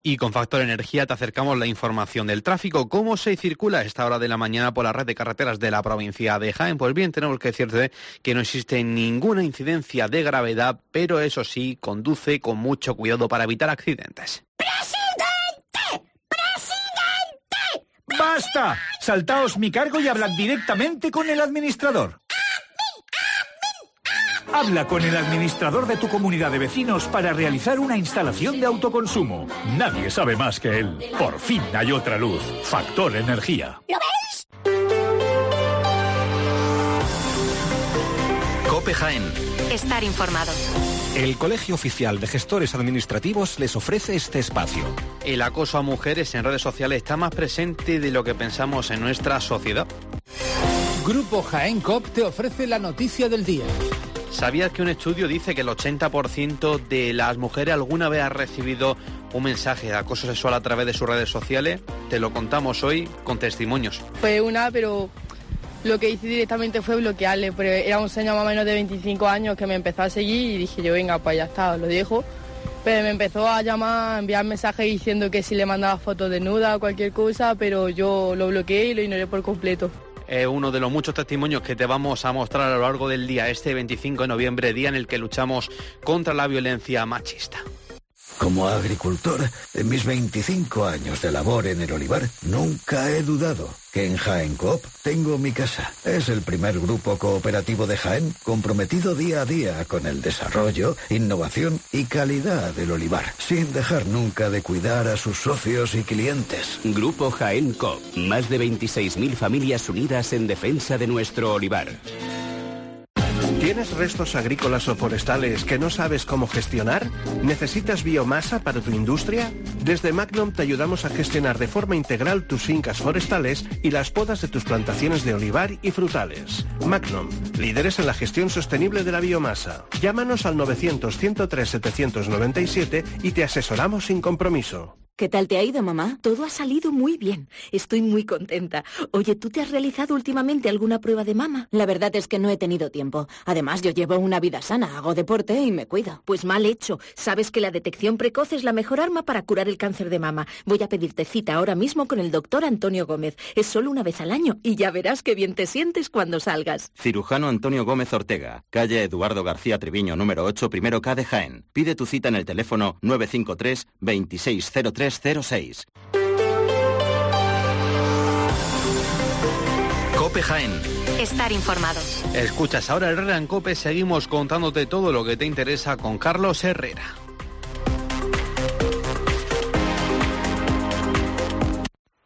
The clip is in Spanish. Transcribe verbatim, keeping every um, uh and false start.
Y con Factor Energía te acercamos la información del tráfico. ¿Cómo se circula a esta hora de la mañana por la red de carreteras de la provincia de Jaén? Pues bien, tenemos que decirte que no existe ninguna incidencia de gravedad, pero eso sí, conduce con mucho cuidado para evitar accidentes. ¡Presidente! ¡Presidente! ¡Basta! Saltaos mi cargo y hablad directamente con el administrador. Habla con el administrador de tu comunidad de vecinos para realizar una instalación de autoconsumo. Nadie sabe más que él. Por fin hay otra luz. Factor Energía. ¿Lo veis? COPE Jaén. Estar informado. El Colegio Oficial de Gestores Administrativos les ofrece este espacio. El acoso a mujeres en redes sociales está más presente de lo que pensamos en nuestra sociedad. Grupo Jaén Cop te ofrece la noticia del día. ¿Sabías que un estudio dice que el ochenta por ciento de las mujeres alguna vez ha recibido un mensaje de acoso sexual a través de sus redes sociales? Te lo contamos hoy con testimonios. Fue una, pero lo que hice directamente fue bloquearle, pero era un señor más o menos de veinticinco años que me empezó a seguir y dije yo, venga, pues ya está, lo dejo. Pero me empezó a llamar, a enviar mensajes diciendo que si le mandaba fotos desnudas o cualquier cosa, pero yo lo bloqueé y lo ignoré por completo. Es uno de los muchos testimonios que te vamos a mostrar a lo largo del día, este veinticinco de noviembre, día en el que luchamos contra la violencia machista. Como agricultor, en mis veinticinco años de labor en el olivar, nunca he dudado que en Jaén Coop tengo mi casa. Es el primer grupo cooperativo de Jaén comprometido día a día con el desarrollo, innovación y calidad del olivar, sin dejar nunca de cuidar a sus socios y clientes. Grupo Jaén Coop, más de veintiséis mil familias unidas en defensa de nuestro olivar. ¿Tienes restos agrícolas o forestales que no sabes cómo gestionar? ¿Necesitas biomasa para tu industria? Desde Magnum te ayudamos a gestionar de forma integral tus fincas forestales y las podas de tus plantaciones de olivar y frutales. Magnum, líderes en la gestión sostenible de la biomasa. Llámanos al novecientos, ciento tres, setecientos noventa y siete y te asesoramos sin compromiso. ¿Qué tal te ha ido, mamá? Todo ha salido muy bien. Estoy muy contenta. Oye, ¿tú te has realizado últimamente alguna prueba de mama? La verdad es que no he tenido tiempo. Además, yo llevo una vida sana, hago deporte y me cuido. Pues mal hecho. Sabes que la detección precoz es la mejor arma para curar el cáncer de mama. Voy a pedirte cita ahora mismo con el doctor Antonio Gómez. Es solo una vez al año y ya verás qué bien te sientes cuando salgas. Cirujano Antonio Gómez Ortega, calle Eduardo García Treviño, número ocho, primero K de Jaén. Pide tu cita en el teléfono nueve cinco tres, veintiséis cero tres cero seis. COPE Jaén. Estar informado. Escuchas ahora Herrera en COPE, seguimos contándote todo lo que te interesa con Carlos Herrera.